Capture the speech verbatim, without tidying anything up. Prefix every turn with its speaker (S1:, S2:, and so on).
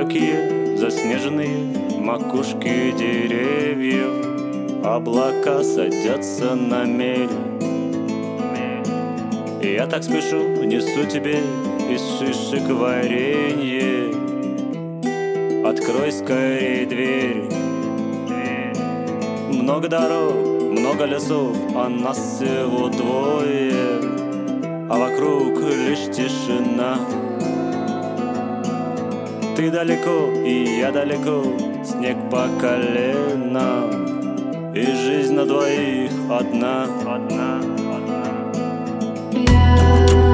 S1: Высокие заснеженные макушки деревьев, облака садятся на мель. И я так спешу, несу тебе из шишек варенье. Открой скорее дверь. Много дорог, много лесов, а нас всего двое, а вокруг лишь тишина. Ты далеко, и я далеко, снег по колено, и жизнь на двоих одна, одна, одна.
S2: Я